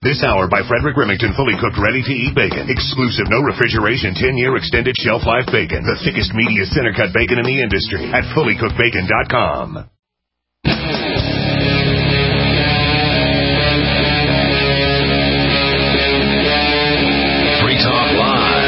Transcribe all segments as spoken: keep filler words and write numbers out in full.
This hour by Frederick Remington, fully cooked, ready-to-eat bacon. Exclusive, no refrigeration, ten-year extended shelf life bacon. The thickest, meatiest, center-cut bacon in the industry at fully cooked bacon dot com. Free Talk Live.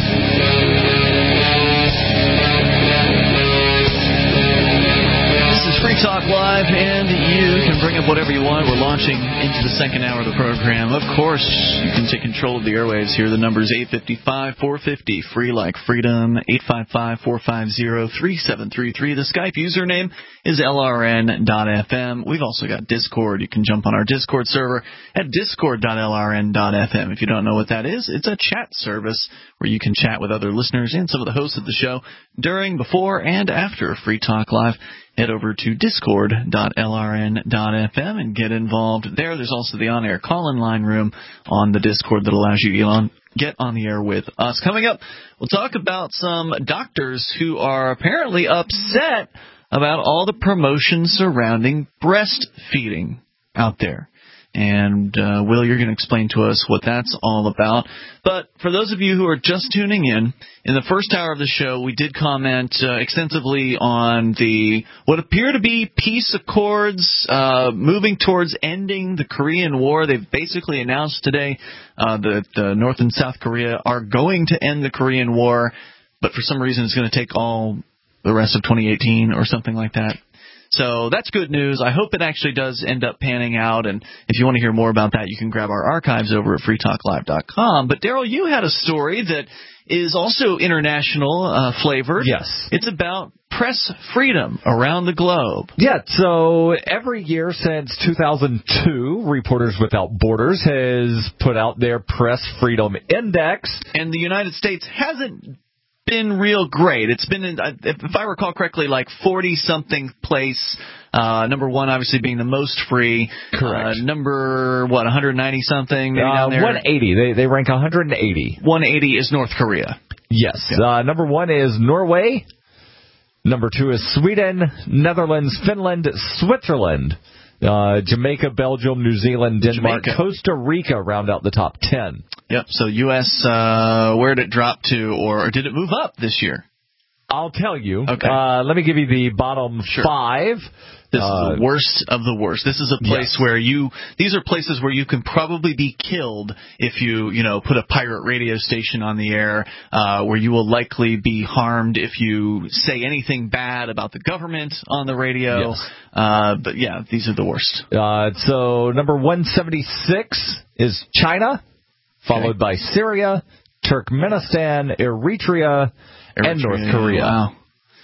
This is Free Talk Live, and you can bring up whatever you want. We're launching into the second hour of the program. Of course, you can take control of the airwaves here. The number is eight five five, four five zero, free like freedom, eight five five, four five zero, three seven three three. The Skype username is L R N dot F M. We've also got Discord. You can jump on our Discord server at discord dot L R N dot F M. If you don't know what that is, it's a chat service where you can chat with other listeners and some of the hosts of the show during, before, and after Free Talk Live. Head over to discord dot L R N dot F M and get involved there. There's also the on-air call-in line room on the Discord that allows you to get on the air with us. Coming up, we'll talk about some doctors who are apparently upset about all the promotion surrounding breastfeeding out there. And, uh, Will, you're going to explain to us what that's all about. But for those of you who are just tuning in, in the first hour of the show, we did comment uh, extensively on the what appear to be peace accords uh, moving towards ending the Korean War. They've basically announced today uh, that uh, North and South Korea are going to end the Korean War, but for some reason it's going to take all the rest of twenty eighteen or something like that. So that's good news. I hope it actually does end up panning out. And if you want to hear more about that, you can grab our archives over at free talk live dot com. But, Daryl, you had a story that is also international uh, flavored. Yes. It's about press freedom around the globe. Yeah, so every year since two thousand two, Reporters Without Borders has put out their Press Freedom Index. And the United States hasn't been real great. It's been, in, if I recall correctly, like forty-something place. Uh, number one, obviously, being the most free. Correct. Uh, number, what, one hundred ninety something? Maybe uh, down there? one eighty. They, they rank one hundred eighty. one eighty is North Korea. Yes. Yeah. Uh, number one is Norway. Number two is Sweden, Netherlands, Finland, Switzerland, uh, Jamaica, Belgium, New Zealand, Denmark, Jamaica. Costa Rica round out the top ten. Yep. So U S, uh, where did it drop to, or did it move up this year? I'll tell you. Okay. Uh, let me give you the bottom Sure. five. This uh, is the worst of the worst. This is a place yes. where you, these are places where you can probably be killed if you, you know, put a pirate radio station on the air, uh, where you will likely be harmed if you say anything bad about the government on the radio. Yes. Uh, but yeah, these are the worst. Uh, so number one seventy-six is China, followed Okay. by Syria, Turkmenistan, Eritrea, and Eritrea, North Korea. Wow.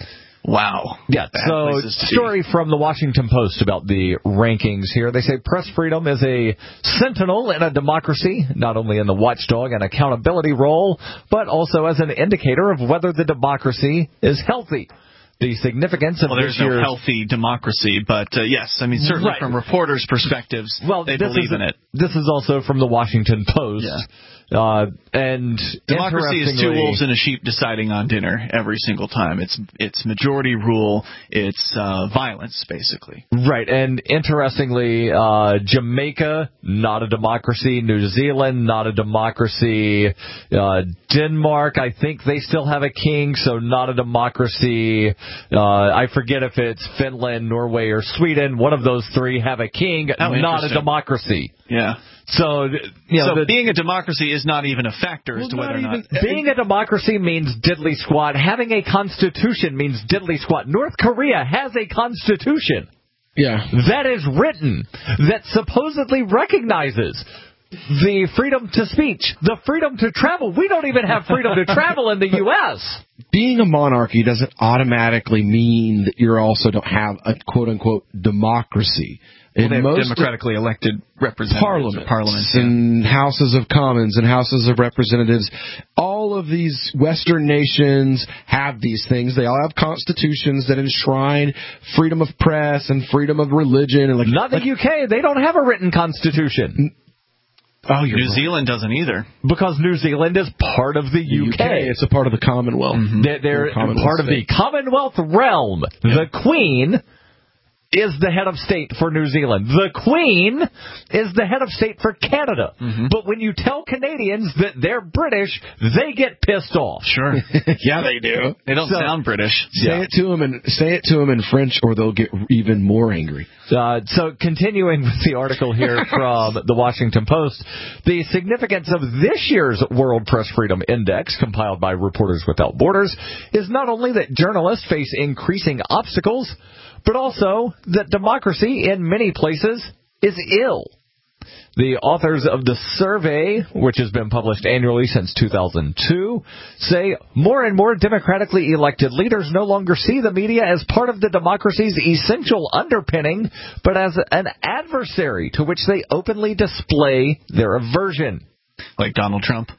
Wow. Yeah, Bad so places to story be. from the Washington Post about the rankings here. They say press freedom is a sentinel in a democracy, not only in the watchdog and accountability role, but also as an indicator of whether the democracy is healthy. The significance of well, this there's no year's... healthy democracy, but uh, yes, I mean, certainly Right. from reporters' perspectives, well, they this believe is, in it. This is also from the Washington Post. Yeah. Uh, and Democracy is two interestingly- wolves and a sheep deciding on dinner every single time. It's it's majority rule. It's uh, violence, basically. Right, and interestingly, uh, Jamaica, not a democracy. New Zealand, not a democracy. Uh, Denmark, I think they still have a king, so not a democracy. Uh, I forget if it's Finland, Norway, or Sweden. One of those three have a king, Oh, not a interesting. democracy. Yeah. So, you know, so the, being a democracy is not even a factor as well, to whether or not. being a democracy means diddly squat. Having a constitution means diddly squat. North Korea has a constitution. Yeah. That is written, that supposedly recognizes the freedom to speech, the freedom to travel. We don't even have freedom to travel in the U S Being a monarchy doesn't automatically mean that you also don't have a quote-unquote democracy. Well, In they have most democratically elected representatives parliaments, or parliaments yeah. and houses of commons and houses of representatives, all of these Western nations have these things. They all have constitutions that enshrine freedom of press and freedom of religion. And like, Not the like, U K. They don't have a written constitution. Oh, you're New right. Zealand doesn't either. Because New Zealand is part of the, The U K. It's a part of the Commonwealth. Mm-hmm. They're, they're Commonwealth part of the state. Commonwealth realm. Yeah. The Queen is the head of state for New Zealand. The Queen is the head of state for Canada. Mm-hmm. But when you tell Canadians that they're British, they get pissed off. Sure. Yeah, they do. They don't so, sound British. Say yeah. it to them and say it to them in French, or they'll get even more angry. Uh, so continuing with the article here from the Washington Post, the significance of this year's World Press Freedom Index, compiled by Reporters Without Borders, is not only that journalists face increasing obstacles, but also that democracy in many places is ill. The authors of the survey, which has been published annually since two thousand two, say more and more democratically elected leaders no longer see the media as part of the democracy's essential underpinning, but as an adversary to which they openly display their aversion. Like Donald Trump.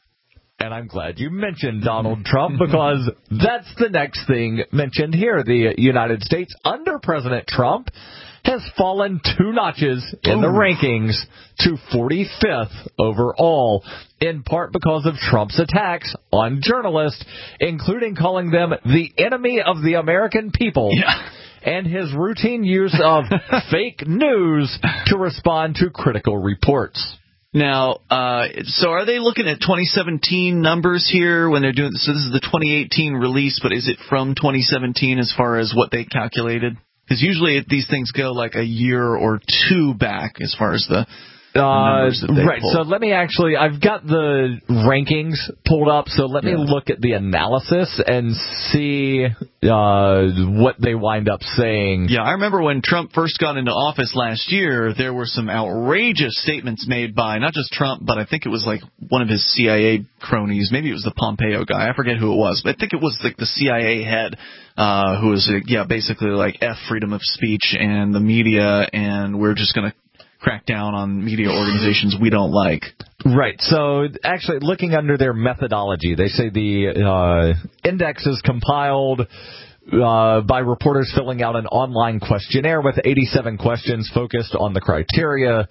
And I'm glad you mentioned Donald Trump, because that's the next thing mentioned here. The United States, under President Trump, has fallen two notches in the rankings to forty-fifth overall, in part because of Trump's attacks on journalists, including calling them the enemy of the American people. Yeah. And his routine use of fake news to respond to critical reports. Now, uh, so are they looking at twenty seventeen numbers here when they're doing this? So this is the twenty eighteen release, but is it from twenty seventeen as far as what they calculated? Because usually these things go like a year or two back as far as the Uh, right, pull. so let me actually, I've got the rankings pulled up, so let yeah. me look at the analysis and see uh, what they wind up saying. Yeah, I remember when Trump first got into office last year, there were some outrageous statements made by not just Trump, but I think it was like one of his C I A cronies. Maybe it was the Pompeo guy. I forget who it was, but I think it was like the C I A head uh, who was, uh, yeah, basically like F freedom of speech and the media, and we're just going to crack down on media organizations we don't like. Right. So actually looking under their methodology, they say the uh, index is compiled uh, by reporters filling out an online questionnaire with eighty-seven questions focused on the criteria.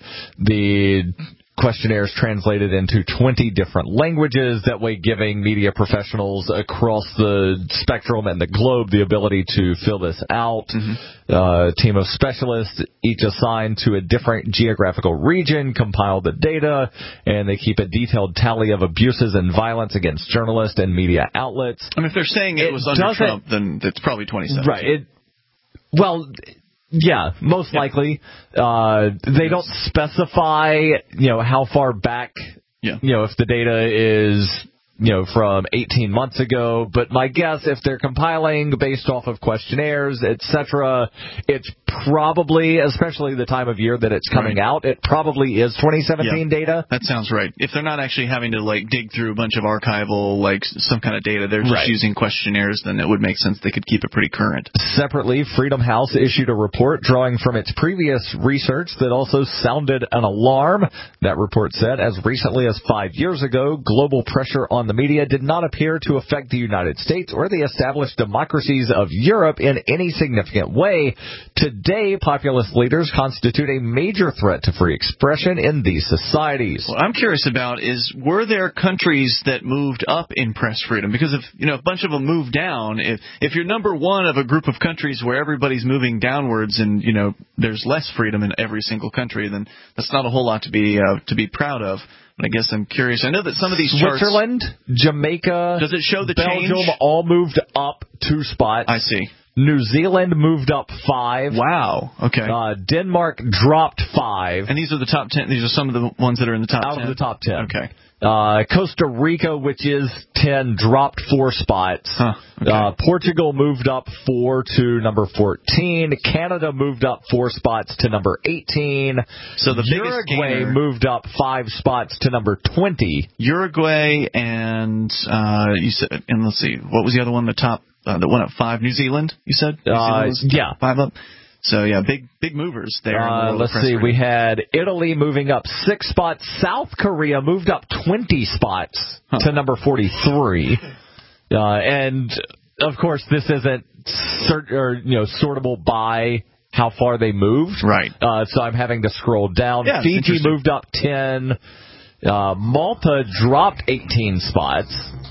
The questionnaires translated into twenty different languages, that way giving media professionals across the spectrum and the globe the ability to fill this out. Mm-hmm. Uh, a team of specialists, each assigned to a different geographical region, compile the data, and they keep a detailed tally of abuses and violence against journalists and media outlets. I mean, if they're saying it, it was under Trump, then it's probably twenty seventeen. Right. It, well... Yeah, most yep. likely. Uh, they don't specify, you know, how far back, yeah. you know, if the data is, you know, from eighteen months ago. But my guess, if they're compiling based off of questionnaires, et cetera, it's probably, especially the time of year that it's coming right. out, it probably is twenty seventeen yeah. data. That sounds right. If they're not actually having to, like, dig through a bunch of archival, like, some kind of data, they're just right. using questionnaires, then it would make sense they could keep it pretty current. Separately, Freedom House issued a report drawing from its previous research that also sounded an alarm. That report said, as recently as five years ago, global pressure on the media did not appear to affect the United States or the established democracies of Europe in any significant way. Today, populist leaders constitute a major threat to free expression in these societies. What I'm curious about is, were there countries that moved up in press freedom? Because if, you know, a bunch of them moved down, if if you're number one of a group of countries where everybody's moving downwards and, you know, there's less freedom in every single country, then that's not a whole lot to be uh, to be proud of. But I guess I'm curious. I know that some of these charts... Switzerland, Jamaica, does it show the Belgium change? all moved up two spots. I see. New Zealand moved up five. Wow. Okay. Uh, Denmark dropped five. And these are the top ten. These are some of the ones that are in the top Out ten? Out of the top ten. Okay. Uh, Costa Rica, which is ten, dropped four spots. Huh. Okay. Uh, Portugal moved up four to number fourteen. Canada moved up four spots to number eighteen. So the Uruguay gainer, moved up five spots to number twenty. Uruguay and uh, you said, and let's see, what was the other one? The top uh, that went up five. New Zealand. You said. New Uh, yeah, five up. So, yeah, big big movers there. Uh, the let's see. We had Italy moving up six spots. South Korea moved up twenty spots huh. to number forty-three. Uh, and, of course, this isn't cert- or, you know, sortable by how far they moved. Right. Uh, so I'm having to scroll down. Yeah, Fiji moved up ten. Uh, Malta dropped eighteen spots.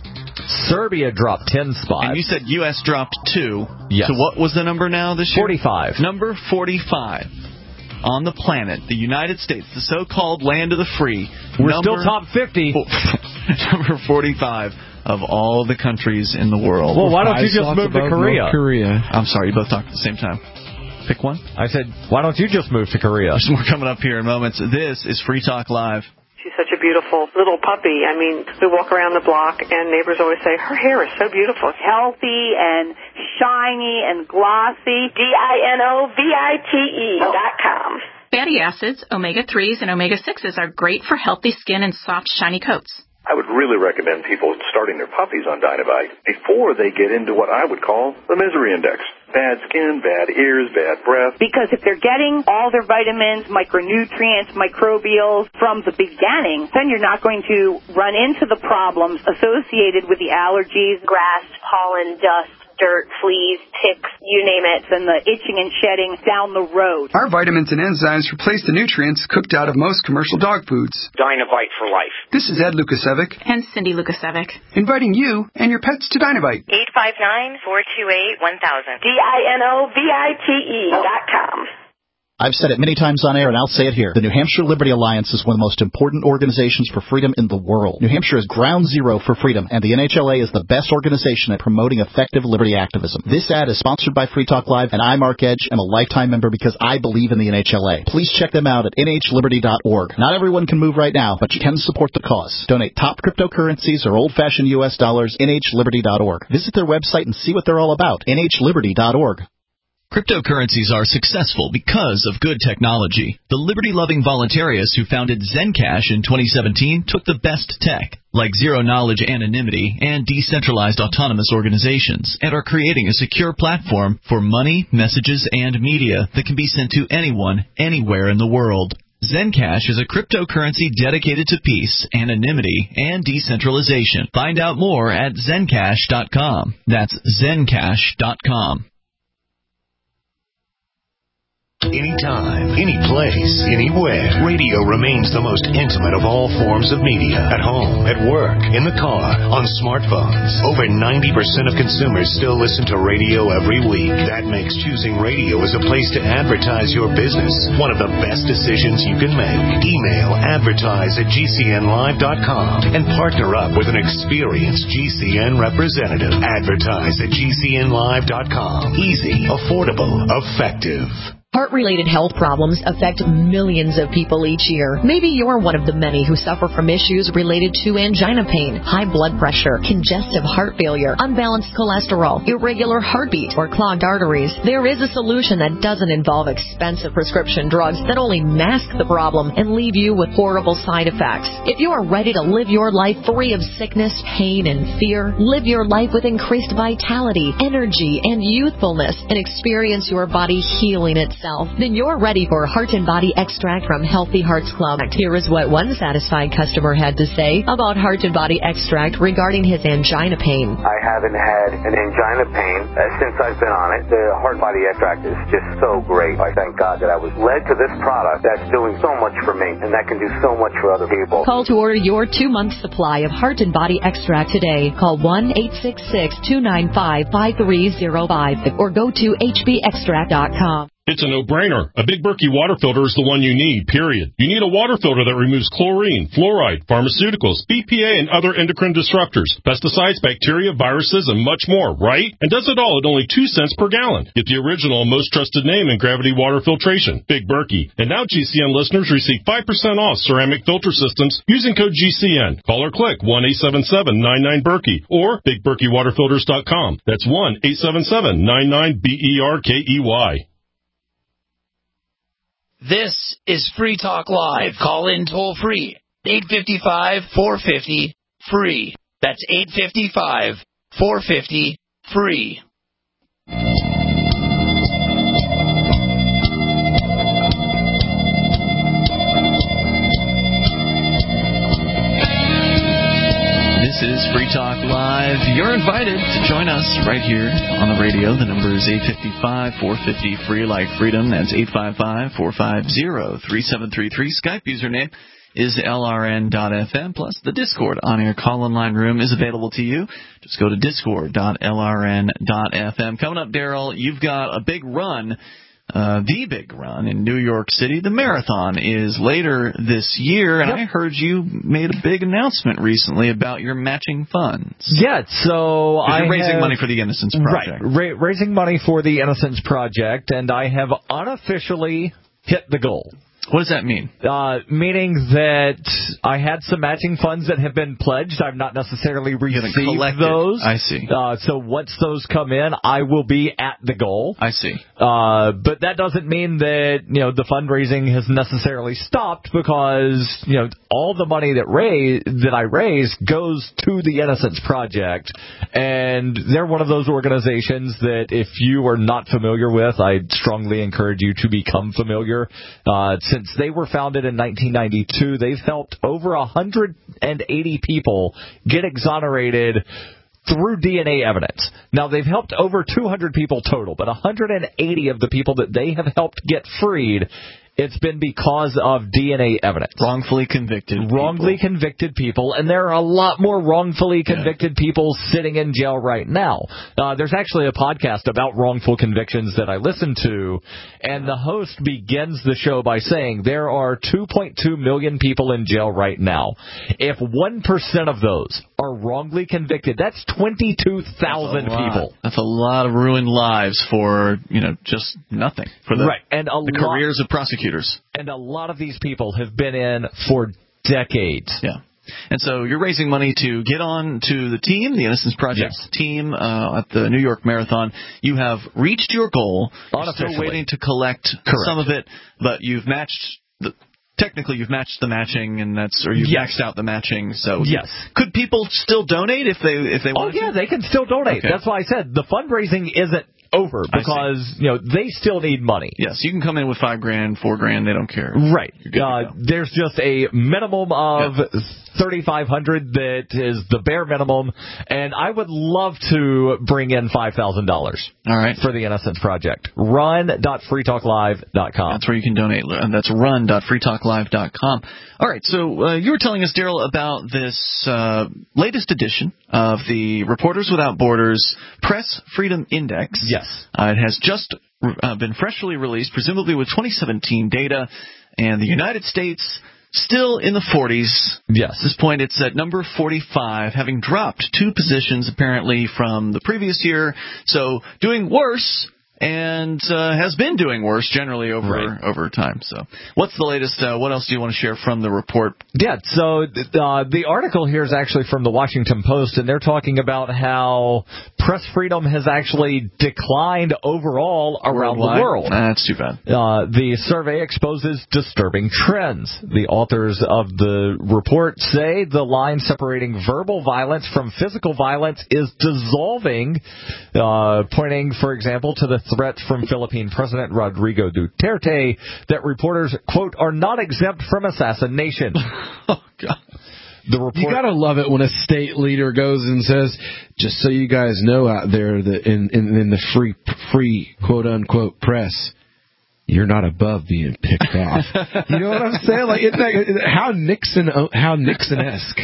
Serbia dropped ten spots. And you said U S dropped two. Yes. So what was the number now this year? forty-five. Number forty-five on the planet, the United States, the so-called land of the free. We're number, still top fifty. Number forty-five of all the countries in the world. Well, why don't you just move to Korea? Korea? I'm sorry, you both talked at the same time. Pick one. I said, why don't you just move to Korea? There's more coming up here in moments. This is Free Talk Live. She's such a beautiful little puppy. I mean, we walk around the block, and neighbors always say, her hair is so beautiful. Healthy and shiny and glossy. D I N O V I T E dot com. Fatty acids, omega threes, and omega sixes are great for healthy skin and soft, shiny coats. I would really recommend people starting their puppies on Dynavite before they get into what I would call the misery index. Bad skin, bad ears, bad breath. Because if they're getting all their vitamins, micronutrients, microbials from the beginning, then you're not going to run into the problems associated with the allergies, grass, pollen, dust, dirt, fleas, ticks, you name it, and the itching and shedding down the road. Our vitamins and enzymes replace the nutrients cooked out of most commercial dog foods. Dynavite for life. This is Ed Lukasevic. And Cindy Lukasevic. Inviting you and your pets to Dynavite. eight five nine, four two eight, one thousand. D I N O V I T E dot com. I've said it many times on air, and I'll say it here. The New Hampshire Liberty Alliance is one of the most important organizations for freedom in the world. New Hampshire is ground zero for freedom, and the N H L A is the best organization at promoting effective liberty activism. This ad is sponsored by Free Talk Live, and I, Mark Edge, am a lifetime member because I believe in the N H L A. Please check them out at N H liberty dot org. Not everyone can move right now, but you can support the cause. Donate top cryptocurrencies or old-fashioned U S dollars, N H liberty dot org. Visit their website and see what they're all about, N H liberty dot org. Cryptocurrencies are successful because of good technology. The liberty-loving voluntarists who founded Zencash in twenty seventeen took the best tech, like zero-knowledge anonymity and decentralized autonomous organizations, and are creating a secure platform for money, messages, and media that can be sent to anyone, anywhere in the world. Zencash is a cryptocurrency dedicated to peace, anonymity, and decentralization. Find out more at zencash dot com. That's zencash dot com. Anytime, any place, anywhere. Radio remains the most intimate of all forms of media. At home, at work, in the car, on smartphones. Over ninety percent of consumers still listen to radio every week. That makes choosing radio as a place to advertise your business one of the best decisions you can make. Email advertise at G C N live dot com and partner up with an experienced G C N representative. Advertise at G C N live dot com. Easy, affordable, effective. Heart-related health problems affect millions of people each year. Maybe you're one of the many who suffer from issues related to angina pain, high blood pressure, congestive heart failure, unbalanced cholesterol, irregular heartbeat, or clogged arteries. There is a solution that doesn't involve expensive prescription drugs that only mask the problem and leave you with horrible side effects. If you are ready to live your life free of sickness, pain, and fear, live your life with increased vitality, energy, and youthfulness, and experience your body healing itself, then you're ready for Heart and Body Extract from Healthy Hearts Club. Here is what one satisfied customer had to say about Heart and Body Extract regarding his angina pain. I haven't had an angina pain uh, since I've been on it. The Heart and Body Extract is just so great. I thank God that I was led to this product that's doing so much for me and that can do so much for other people. Call to order your two-month supply of Heart and Body Extract today. Call one eight six six, two nine five, five three zero five or go to H B extract dot com. It's a no-brainer. A Big Berkey water filter is the one you need, period. You need a water filter that removes chlorine, fluoride, pharmaceuticals, B P A, and other endocrine disruptors, pesticides, bacteria, viruses, and much more, right? And does it all at only two cents per gallon. Get the original and most trusted name in gravity water filtration, Big Berkey. And now G C N listeners receive five percent off ceramic filter systems using code G C N. Call or click one eight seven seven, nine nine, Berkey or big berkey water filters dot com. That's one eight seven seven, nine nine, B E R K E Y. This is Free Talk Live. Call in toll free. eight five five, four five zero, free. That's eight five five, four five zero, free. This is Free Talk Live. You're invited to join us right here on the radio. The number is eight five five, four five zero, free like freedom. That's eight five five, four five zero, three seven three three. Skype username is L R N dot F M. Plus, the Discord on-air call-in line room is available to you. Just go to discord dot L R N dot F M. Coming up, Daryl, you've got a big run. Uh, the big run in New York City. The marathon is later this year, and yep. I heard you made a big announcement recently about your matching funds. Yeah, so I you're raising have, money for the Innocence Project. Right, ra- raising money for the Innocence Project, and I have unofficially hit the goal. What does that mean? Uh, meaning that I had some matching funds that have been pledged. I've not necessarily received those. I see. Uh, so once those come in, I will be at the goal. I see. Uh, but that doesn't mean that, you know, the fundraising has necessarily stopped because, you know, all the money that raise, that I raise goes to the Innocence Project. And they're one of those organizations that if you are not familiar with, I strongly encourage you to become familiar. Uh, Since they were founded in nineteen ninety-two, they've helped over one hundred eighty people get exonerated through D N A evidence. Now, they've helped over two hundred people total, but one hundred eighty of the people that they have helped get freed, it's been because of D N A evidence. Wrongfully convicted Wrongly people. convicted people, and there are a lot more wrongfully convicted yeah. people sitting in jail right now. Uh, there's actually a podcast about wrongful convictions that I listen to, and the host begins the show by saying there are two point two million people in jail right now. If one percent of those are wrongly convicted, that's twenty-two thousand people. That's a lot of ruined lives for, you know, just nothing. For the, right. and a the lot, careers of prosecutors. And a lot of these people have been in for decades. Yeah. And so you're raising money to get on to the team, the Innocence Project yes. team uh, at the New York Marathon. You have reached your goal. You're still waiting to collect Correct. some of it, but you've matched the... Technically, you've matched the matching, and that's or you've yes. maxed out the matching. So yes, could people still donate if they if they want? Oh yeah, to? they can still donate. Okay. That's why I said the fundraising isn't over because you know they still need money. Yes, you can come in with five grand, four grand. They don't care. Right. Uh, there's just a minimum of yeah. thirty-five hundred that is the bare minimum, and I would love to bring in five thousand dollars. All right. For the Innocence Project. run dot free talk live dot com. That's where you can donate, and that's run dot free talk live dot com. All right, so uh, you were telling us, Daryl, about this uh, latest edition of the Reporters Without Borders Press Freedom Index. Yes. Uh, it has just uh, been freshly released, presumably with twenty seventeen data, and the United States still in the forties. Yes. At this point, it's at number forty-five, having dropped two positions apparently from the previous year. So doing worse, and uh, has been doing worse generally over right. over time. So what's the latest? Uh, what else do you want to share from the report? Yeah, so uh, the article here is actually from the Washington Post, and they're talking about how press freedom has actually declined overall around Worldwide? the world. That's too bad. Uh, the survey exposes disturbing trends. The authors of the report say the line separating verbal violence from physical violence is dissolving, uh, pointing, for example, to the threat from Philippine President Rodrigo Duterte that reporters, quote, are not exempt from assassination. Oh, God. The report, you gotta love it when a state leader goes and says, "Just so you guys know out there, that in, in in the free free quote unquote press, you're not above being picked off." You know what I'm saying? Like, isn't that, how Nixon how Nixon-esque.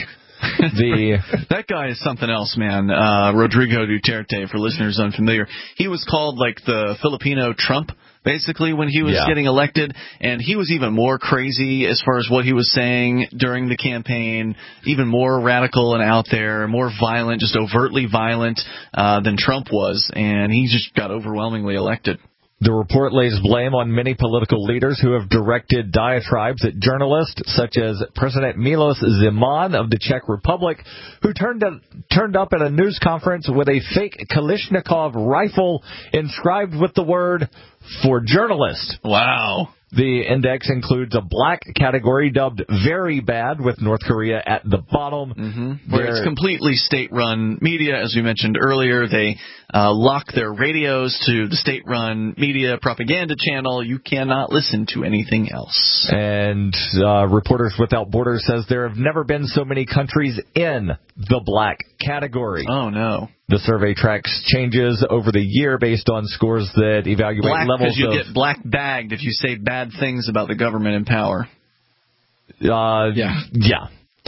the that guy is something else, man. Uh, Rodrigo Duterte, for listeners unfamiliar, he was called like the Filipino Trump, basically, when he was yeah. getting elected, and he was even more crazy as far as what he was saying during the campaign, even more radical and out there, more violent, just overtly violent uh, than Trump was, and he just got overwhelmingly elected. The report lays blame on many political leaders who have directed diatribes at journalists, such as President Milos Zeman of the Czech Republic, who turned up, turned up at a news conference with a fake Kalashnikov rifle inscribed with the word, "For Journalists." Wow. The index includes a black category dubbed very bad, with North Korea at the bottom. Mm-hmm. Where it's completely state-run media, as we mentioned earlier. They uh, lock their radios to the state-run media propaganda channel. You cannot listen to anything else. And uh, Reporters Without Borders says there have never been so many countries in the black category. Oh, no. The survey tracks changes over the year based on scores that evaluate black, levels because you of... get black bagged if you say bad things about the government in power. Uh, yeah. Yeah.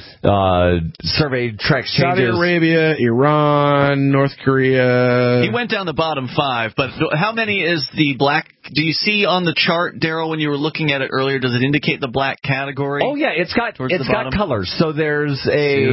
Uh, survey tracks changes. Saudi Arabia, Iran, North Korea. He went down the bottom five, but how many is the black? Do you see on the chart, Daryl, when you were looking at it earlier, does it indicate the black category? Oh, yeah, it's got it's got bottom? colors. So there's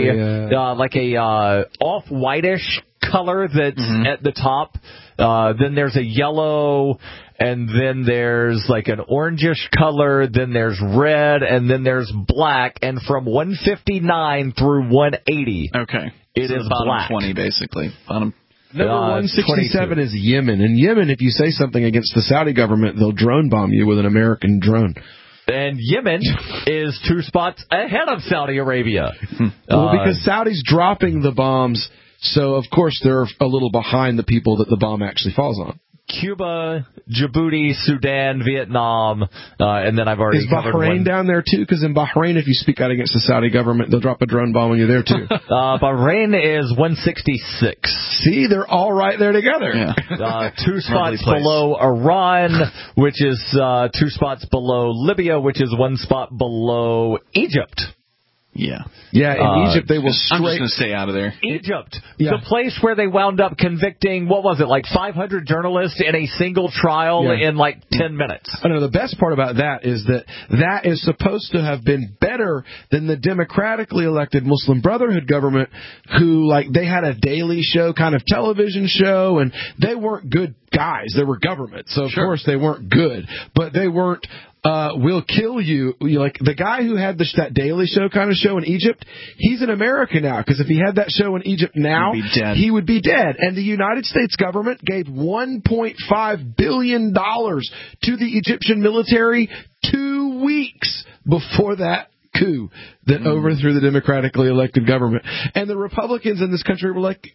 a, uh, like a uh, off-whitish color that's mm-hmm. at the top. Uh, then there's a yellow, and then there's like an orangish color, then there's red, and then there's black, and from one fifty-nine through one eighty, okay, it so is bottom black. twenty, basically. Bottom. Number uh, one sixty-seven is Yemen. In Yemen, if you say something against the Saudi government, they'll drone bomb you with an American drone. And Yemen is two spots ahead of Saudi Arabia. Well, uh, because Saudi's dropping the bombs, so of course they're a little behind the people that the bomb actually falls on. Cuba, Djibouti, Sudan, Vietnam, uh, and then I've already Is covered Bahrain one. down there too? Because in Bahrain, if you speak out against the Saudi government, they'll drop a drone bomb on you there too. uh, Bahrain is one sixty-six. See, they're all right there together. Yeah. Uh, two spots below Iran, which is uh, two spots below Libya, which is one spot below Egypt. Yeah. Yeah, in uh, Egypt they will just, I'm just straight... going to stay out of there. Egypt, yeah. the place where they wound up convicting, what was it, like five hundred journalists in a single trial yeah. in like ten minutes. I know the best part about that is that that is supposed to have been better than the democratically elected Muslim Brotherhood government, who, like, they had a daily show, kind of television show, and they weren't good guys. They were government, so of sure. course they weren't good, but they weren't Uh, will kill you. you. Like the guy who had the, that Daily Show kind of show in Egypt, he's in America now, because if he had that show in Egypt now, He'd be dead. he would be dead. And the United States government gave one point five billion dollars to the Egyptian military two weeks before that coup that mm. overthrew the democratically elected government. And the Republicans in this country were like,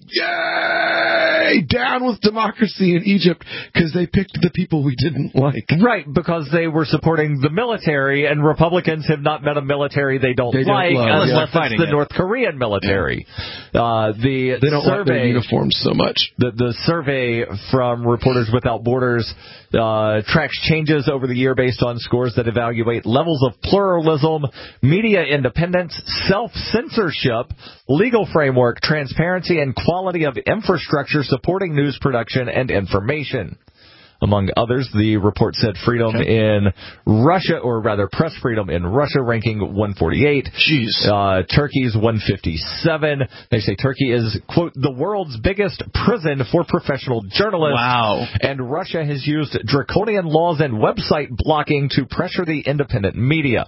yay, down with democracy in Egypt, because they picked the people we didn't like. Right, because they were supporting the military, and Republicans have not met a military they don't they like, don't love, unless yeah. it's the it. North Korean military. Yeah. Uh, the they don't survey, like their uniforms so much. The, the survey from Reporters Without Borders uh, tracks changes over the year based on scores that evaluate levels of pluralism, media independence, self-censorship, legal framework, transparency, and quality of infrastructure supporting news production and information. Among others, the report said freedom okay. in Russia, or rather press freedom in Russia, ranking one forty-eight. Jeez. Uh, Turkey's one fifty-seven. They say Turkey is, quote, the world's biggest prison for professional journalists. Wow. And Russia has used draconian laws and website blocking to pressure the independent media.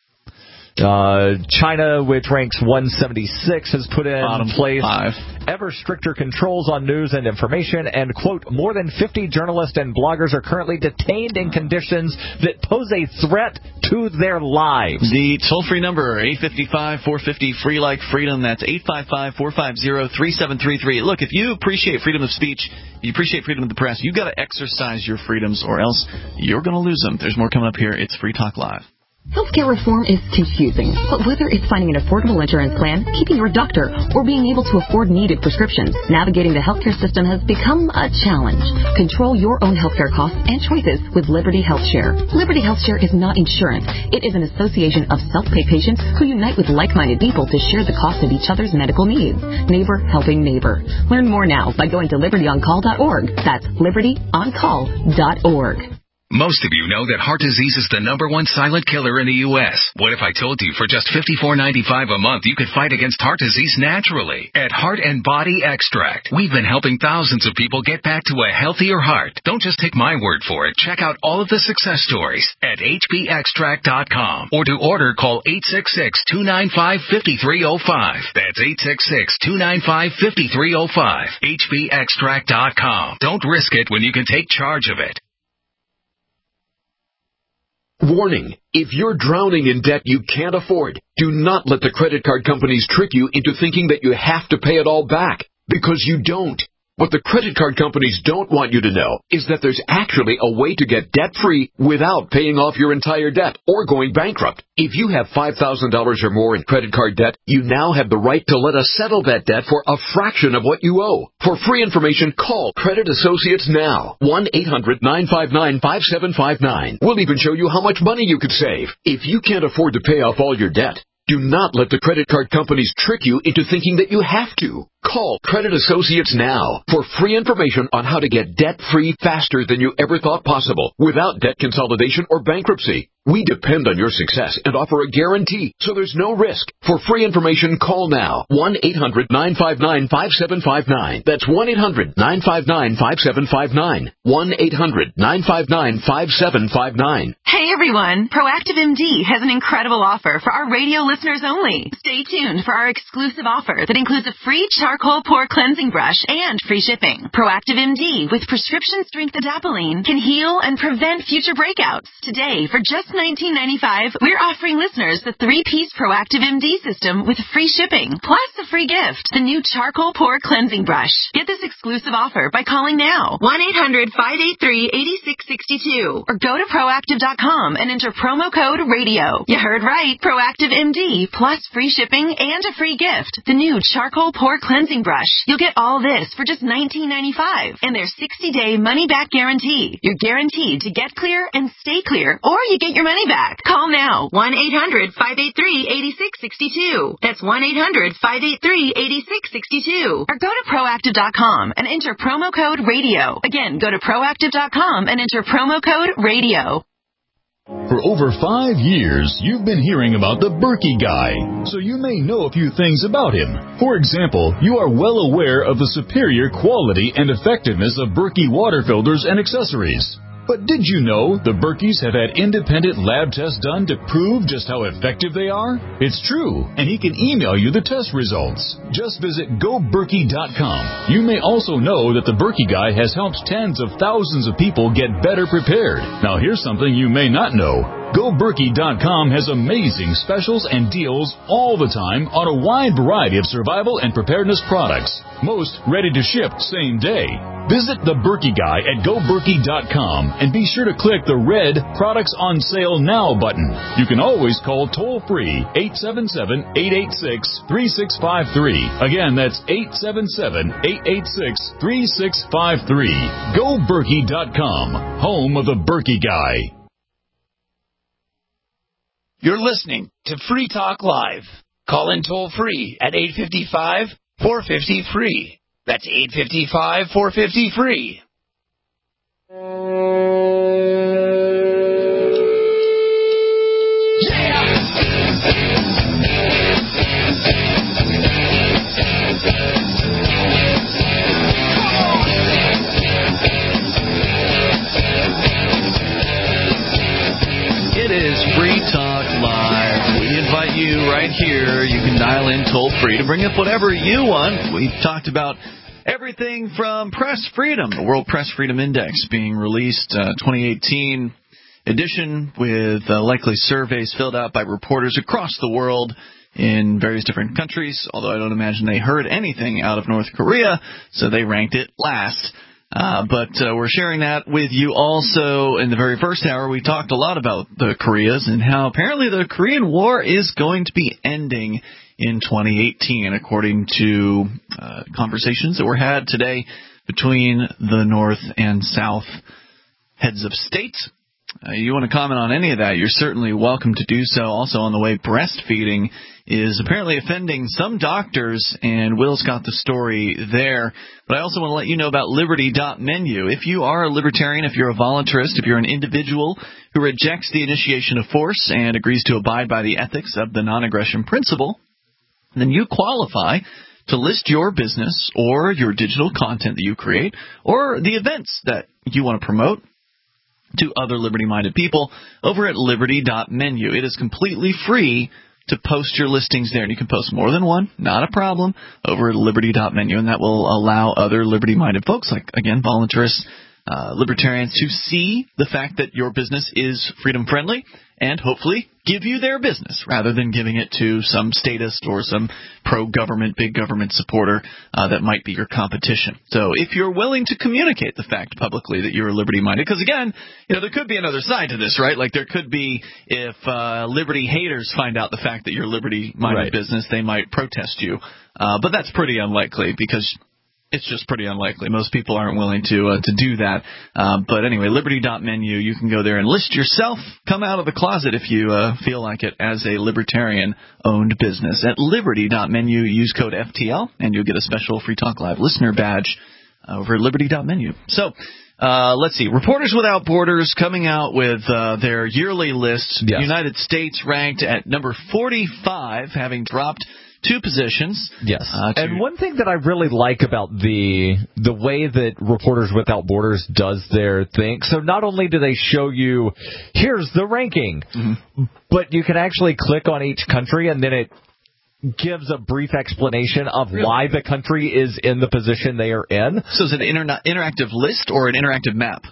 Uh, China, which ranks one seventy-six, has put in Bottom place five. ever stricter controls on news and information, and, quote, more than fifty journalists and bloggers are currently detained in conditions that pose a threat to their lives. The toll-free number, eight five five, four five zero, free like freedom. That's eight five five, four five zero, three seven three three. Look, if you appreciate freedom of speech, you appreciate freedom of the press, you've got to exercise your freedoms, or else you're going to lose them. There's more coming up here. It's Free Talk Live. Healthcare reform is confusing, but whether it's finding an affordable insurance plan, keeping your doctor, or being able to afford needed prescriptions, navigating the healthcare system has become a challenge. Control your own healthcare costs and choices with Liberty HealthShare. Liberty HealthShare is not insurance. It is an association of self-pay patients who unite with like-minded people to share the cost of each other's medical needs. Neighbor helping neighbor. Learn more now by going to liberty on call dot org. That's liberty on call dot org. Most of you know that heart disease is the number one silent killer in the U S What if I told you for just fifty-four ninety-five a month you could fight against heart disease naturally? At Heart and Body Extract, we've been helping thousands of people get back to a healthier heart. Don't just take my word for it. Check out all of the success stories at H B extract dot com, or to order, call eight six six, two nine five, five three zero five. That's eight six six, two nine five, five three zero five. H B extract dot com. Don't risk it when you can take charge of it. Warning, if you're drowning in debt you can't afford, do not let the credit card companies trick you into thinking that you have to pay it all back, because you don't. What the credit card companies don't want you to know is that there's actually a way to get debt-free without paying off your entire debt or going bankrupt. If you have five thousand dollars or more in credit card debt, you now have the right to let us settle that debt for a fraction of what you owe. For free information, call Credit Associates now. one eight hundred nine five nine five seven five nine. We'll even show you how much money you could save. If you can't afford to pay off all your debt, do not let the credit card companies trick you into thinking that you have to. Call Credit Associates now for free information on how to get debt-free faster than you ever thought possible without debt consolidation or bankruptcy. We depend on your success and offer a guarantee, so there's no risk. For free information, call now. one eight hundred nine five nine five seven five nine. That's one eight hundred nine five nine five seven five nine. one eight hundred nine five nine five seven five nine. Hey everyone, Proactive M D has an incredible offer for our radio listeners only. Stay tuned for our exclusive offer that includes a free charcoal pore cleansing brush and free shipping. Proactive M D with prescription strength adapalene can heal and prevent future breakouts. Today, for just nineteen ninety-five dollars, we're offering listeners the three-piece Proactive M D system with free shipping, plus a free gift, the new charcoal pore cleansing brush. Get this exclusive offer by calling now, one eight hundred five eight three eight six six two, or go to proactive dot com and enter promo code radio. You heard right, Proactive M D, plus free shipping and a free gift, the new charcoal pore cleansing brush. You'll get all this for just nineteen ninety-five dollars and their sixty-day money-back guarantee. You're guaranteed to get clear and stay clear, or you get your money back. Call now, one eight hundred five eight three eight six six two. That's one eight hundred five eight three eight six six two. Or go to proactive dot com and enter promo code radio. Again, go to proactive dot com and enter promo code radio. For over five years, you've been hearing about the Berkey Guy, so you may know a few things about him. For example, you are well aware of the superior quality and effectiveness of Berkey water filters and accessories. But did you know the Berkeys have had independent lab tests done to prove just how effective they are? It's true, and he can email you the test results. Just visit go berkey dot com. You may also know that the Berkey Guy has helped tens of thousands of people get better prepared. Now here's something you may not know. go berkey dot com has amazing specials and deals all the time on a wide variety of survival and preparedness products. Most ready to ship same day. Visit the Berkey Guy at go berkey dot com and be sure to click the red Products on Sale Now button. You can always call toll-free eight seven seven eight eight six three six five three. Again, that's eight seven seven eight eight six three six five three. go berkey dot com, home of the Berkey Guy. You're listening to Free Talk Live. Call in toll-free at eight five five, four five zero, free. That's eight five five, four five zero, free. It is Free Talk Live. We invite you right here. You can dial in toll-free to bring up whatever you want. We've talked about everything from press freedom, the World Press Freedom Index being released, uh, twenty eighteen edition with uh, likely surveys filled out by reporters across the world in various different countries, although I don't imagine they heard anything out of North Korea, so they ranked it last. Uh, but uh, we're sharing that with you also. In the very first hour, we talked a lot about the Koreas and how apparently the Korean War is going to be ending in twenty eighteen, according to uh, conversations that were had today between the North and South heads of state. Uh, you want to comment on any of that, you're certainly welcome to do so. Also on the way, breastfeeding is apparently offending some doctors, and Will's got the story there. But I also want to let you know about Liberty dot menu. If you are a libertarian, if you're a voluntarist, if you're an individual who rejects the initiation of force and agrees to abide by the ethics of the non-aggression principle, then you qualify to list your business or your digital content that you create or the events that you want to promote to other liberty-minded people over at Liberty dot menu. It is completely free to post your listings there, and you can post more than one, not a problem, over at Liberty dot menu, and that will allow other liberty-minded folks, like, again, voluntarists, uh, libertarians to see the fact that your business is freedom-friendly and hopefully give you their business rather than giving it to some statist or some pro-government, big government supporter uh, that might be your competition. So if you're willing to communicate the fact publicly that you're liberty-minded, because again, you know, there could be another side to this, right? Like there could be, if uh, liberty haters find out the fact that you're liberty-minded Right. business, they might protest you. Uh, but that's pretty unlikely because it's just pretty unlikely. Most people aren't willing to uh, to do that. Um, but anyway, liberty dot menu, you can go there and list yourself. Come out of the closet if you uh, feel like it as a libertarian-owned business. At liberty dot menu, use code F T L, and you'll get a special Free Talk Live listener badge uh, over at liberty dot menu. So uh, let's see. Reporters Without Borders coming out with uh, their yearly list. Yes. United States ranked at number forty-five, having dropped two positions. Yes. Uh, to, and one thing that I really like about the the way that Reporters Without Borders does their thing, so not only do they show you, here's the ranking, mm-hmm. but you can actually click on each country and then it gives a brief explanation of really? why the country is in the position they are in. So is it an inter- interactive list or an interactive map?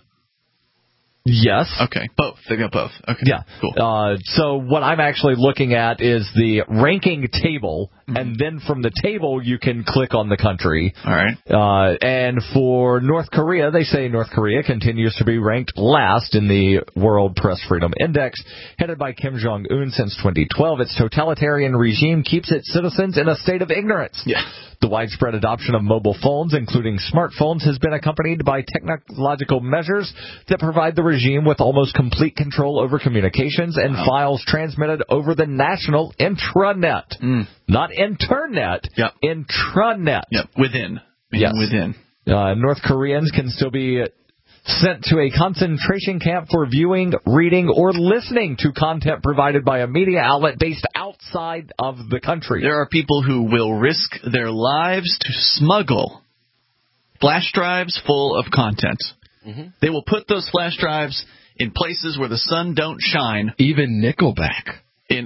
Yes. Okay. Both. They got both. Okay. Yeah. Cool. Uh, so what I'm actually looking at is the ranking table, mm-hmm. and then from the table you can click on the country. All right. Uh, and for North Korea, they say North Korea continues to be ranked last in the World Press Freedom Index, headed by Kim Jong-un since twenty twelve. Its totalitarian regime keeps its citizens in a state of ignorance. Yeah. The widespread adoption of mobile phones, including smartphones, has been accompanied by technological measures that provide the regime with almost complete control over communications and wow. files transmitted over the national intranet. Mm. Not internet, yep. intranet. Yep. Within. Yes. Within. Uh, North Koreans can still be sent to a concentration camp for viewing, reading, or listening to content provided by a media outlet based outside of the country. There are people who will risk their lives to smuggle flash drives full of content. Mm-hmm. They will put those flash drives in places where the sun don't shine. Even Nickelback. In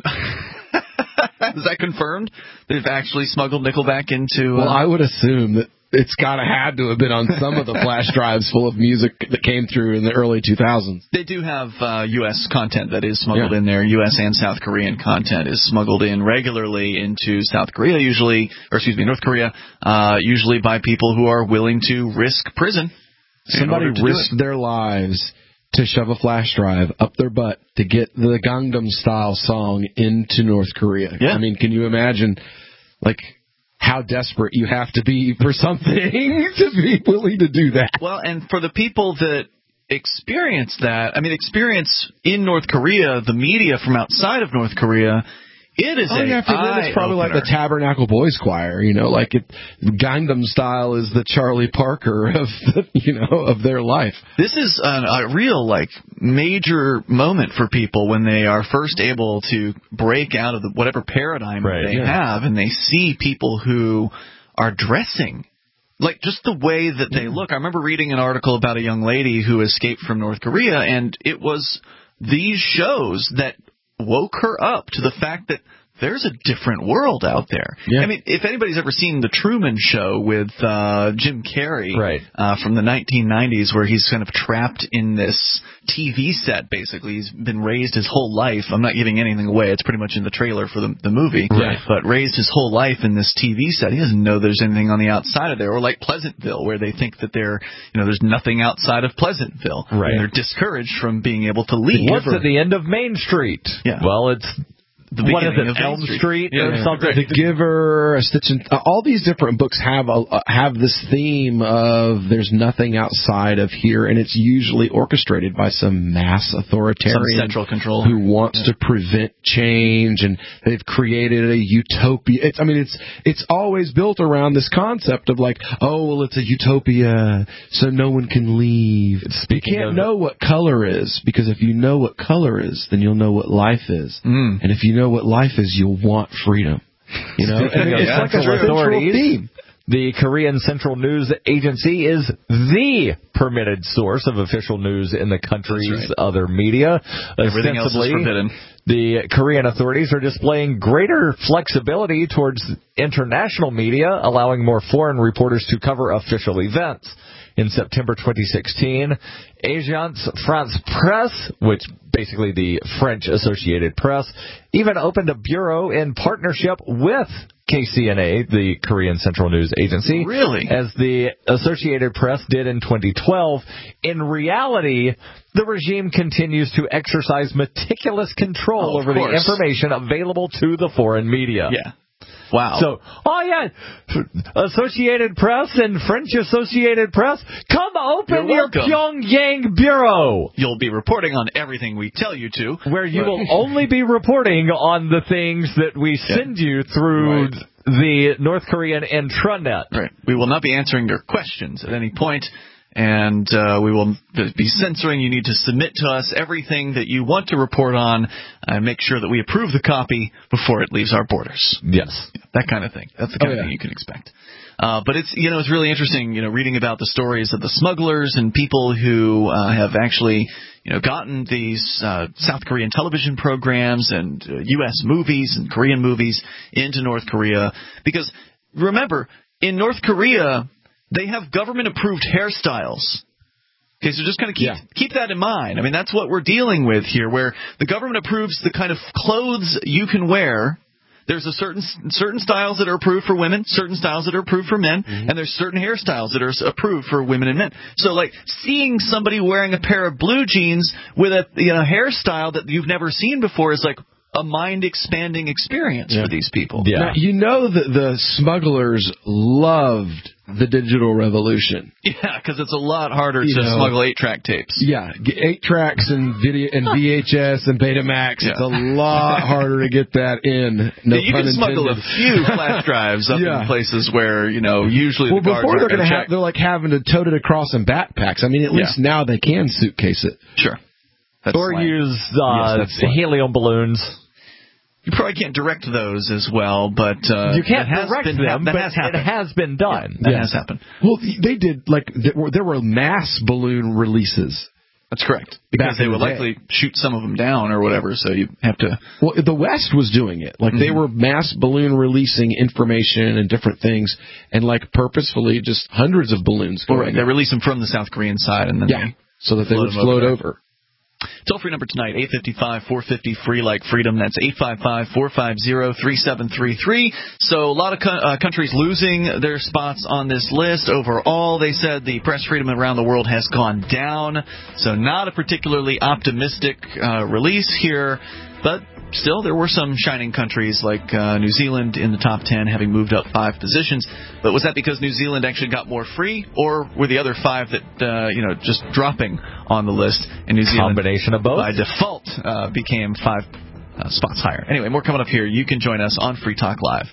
Is that confirmed? They've actually smuggled Nickelback into... Uh, well, I would assume that it's got to have to have been on some of the flash drives full of music that came through in the early two thousands. They do have uh, U S content that is smuggled yeah. in there. U S and South Korean content is smuggled in regularly into South Korea, usually, or excuse me, North Korea, uh, usually by people who are willing to risk prison. Somebody risked their lives to shove a flash drive up their butt to get the Gangnam Style song into North Korea. Yeah. I mean, can you imagine, like, how desperate you have to be for something to be willing to do that? Well, and for the people that experience that, I mean, experience in North Korea, the media from outside of North Korea, it is oh, a yeah, for them it's probably opener. like the Tabernacle Boys Choir, you know, like it, Gangnam Style is the Charlie Parker of the, you know, of their life. This is a, a real like major moment for people when they are first able to break out of the, whatever paradigm right, they yeah. have, and they see people who are dressing. Like, just the way that they look. I remember reading an article about a young lady who escaped from North Korea, and it was these shows that woke her up to the fact that there's a different world out there. Yeah. I mean, if anybody's ever seen The Truman Show with uh, Jim Carrey right. uh, from the nineteen nineties, where he's kind of trapped in this T V set, basically. He's been raised his whole life. I'm not giving anything away. It's pretty much in the trailer for the, the movie. Right. But raised his whole life in this T V set. He doesn't know there's anything on the outside of there. Or like Pleasantville, where they think that there, you know, there's nothing outside of Pleasantville. Right. And they're discouraged from being able to leave. What's at the end of Main Street? Yeah. Well, it's... The what is it, of Elm Street, Street yeah, or something? The Giver, a Stitch in, uh, all these different books have a, uh, have this theme of there's nothing outside of here, and it's usually orchestrated by some mass authoritarian some central control who wants yeah. to prevent change, and they've created a utopia. It's, I mean, it's it's always built around this concept of like, oh, well, it's a utopia, so no one can leave. Speaking you can't of know what color is, because if you know what color is, then you'll know what life is, mm. and if you know what life is, you'll want freedom. You know, and it's yeah, like a central theme. The Korean Central News Agency is the permitted source of official news in the country's right. other media. Everything else is forbidden. The Korean authorities are displaying greater flexibility towards international media, allowing more foreign reporters to cover official events. In September twenty sixteen, Agence France Presse, which basically the French Associated Press, even opened a bureau in partnership with K C N A, the Korean Central News Agency. Really? As the Associated Press did in twenty twelve. In reality, the regime continues to exercise meticulous control oh, over course. the information available to the foreign media. Yeah. Wow. So, oh yeah, Associated Press and French Associated Press, come open your Pyongyang bureau. You'll be reporting on everything we tell you to. Where you will only be reporting on the things that we send yeah. you through right. the North Korean intranet. Right. We will not be answering your questions at any point. And uh, we will be censoring. You need to submit to us everything that you want to report on and make sure that we approve the copy before it leaves our borders. Yes. That kind of thing. That's the kind oh, yeah. of thing you can expect. Uh, but it's, you know, it's really interesting, you know, reading about the stories of the smugglers and people who uh, have actually, you know, gotten these uh, South Korean television programs and uh, U S movies and Korean movies into North Korea. Because, remember, in North Korea, they have government-approved hairstyles. Okay, so just kind of keep yeah. keep that in mind. I mean, that's what we're dealing with here, where the government approves the kind of clothes you can wear. There's a certain certain styles that are approved for women, certain styles that are approved for men, mm-hmm. and there's certain hairstyles that are approved for women and men. So, like, seeing somebody wearing a pair of blue jeans with a you know hairstyle that you've never seen before is like a mind-expanding experience yeah. for these people. Yeah. Now, you know that the smugglers loved the digital revolution. Yeah, because it's a lot harder you to know, smuggle eight-track tapes. Yeah, eight tracks and video and V H S and Betamax. Yeah. It's a lot harder to get that in. No yeah, you pun can smuggle intended. a few flash drives up yeah. in places where you know usually well the guards before they're going to have they're like having to tote it across in backpacks. I mean, at yeah. least now they can suitcase it. Sure. That's or slang. use uh, yes, helium balloons. You probably can't direct those as well, but uh, you can't has direct been, them, that but has happened. It has been done. Yeah, that yeah. has happened. Well, they did like there were, there were mass balloon releases. That's correct, because they would the likely shoot some of them down or whatever. So you have to. Well, the West was doing it. Like mm-hmm. they were mass balloon releasing information and different things, and like purposefully just hundreds of balloons. Well, right. They release them from the South Korean side, and then yeah, they so that they would float over. over. Toll-free number tonight, eight five five, four five zero, free like freedom. That's eight five five, four five zero, three seven three three. So a lot of co- uh, countries losing their spots on this list. Overall, they said the press freedom around the world has gone down. So not a particularly optimistic uh, release here. But still, there were some shining countries like uh, New Zealand in the top ten, having moved up five positions. But was that because New Zealand actually got more free, or were the other five that uh, you know just dropping on the list? And New Zealand, combination of both, by default, uh, became five uh, spots higher. Anyway, more coming up here. You can join us on Free Talk Live.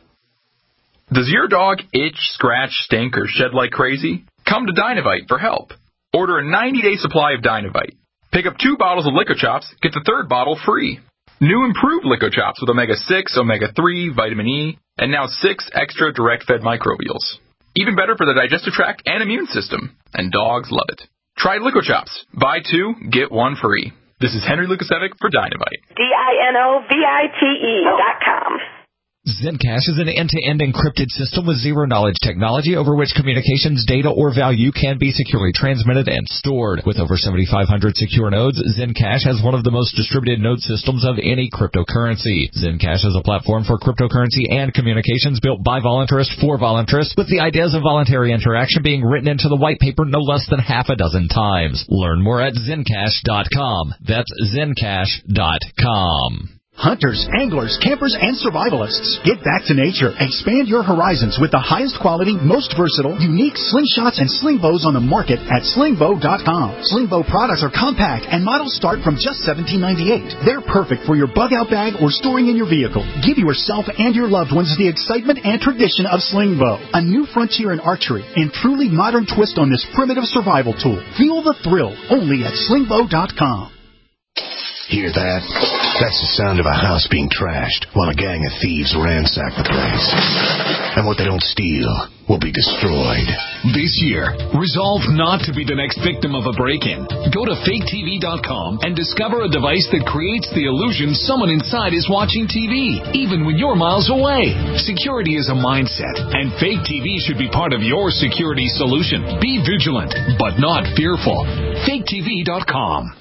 Does your dog itch, scratch, stink, or shed like crazy? Come to Dynavite for help. Order a ninety-day supply of Dynavite. Pick up two bottles of Lico Chops, get the third bottle free. New improved Lico Chops with omega six, omega three, vitamin E, and now six extra direct-fed microbials. Even better for the digestive tract and immune system, and dogs love it. Try Lico Chops. Buy two, get one free. This is Henry Lukasevic for Dynavite. D I N O V I T E dot com. Zencash is an end-to-end encrypted system with zero-knowledge technology over which communications, data, or value can be securely transmitted and stored. With over seventy-five hundred secure nodes, Zencash has one of the most distributed node systems of any cryptocurrency. Zencash is a platform for cryptocurrency and communications built by voluntarists for voluntarists, with the ideas of voluntary interaction being written into the white paper no less than half a dozen times. Learn more at Zencash dot com. That's Zencash dot com. Hunters, anglers, campers, and survivalists. Get back to nature. Expand your horizons with the highest quality, most versatile, unique slingshots and sling bows on the market at sling bow dot com. Sling bow products are compact and models start from just seventeen ninety-eight. They're perfect for your bug-out bag or storing in your vehicle. Give yourself and your loved ones the excitement and tradition of sling bow. A new frontier in archery and truly modern twist on this primitive survival tool. Feel the thrill only at sling bow dot com. Hear that? That's the sound of a house being trashed while a gang of thieves ransack the place. And what they don't steal will be destroyed. This year, resolve not to be the next victim of a break-in. Go to fake T V dot com and discover a device that creates the illusion someone inside is watching T V, even when you're miles away. Security is a mindset, and Fake T V should be part of your security solution. Be vigilant, but not fearful. fake T V dot com.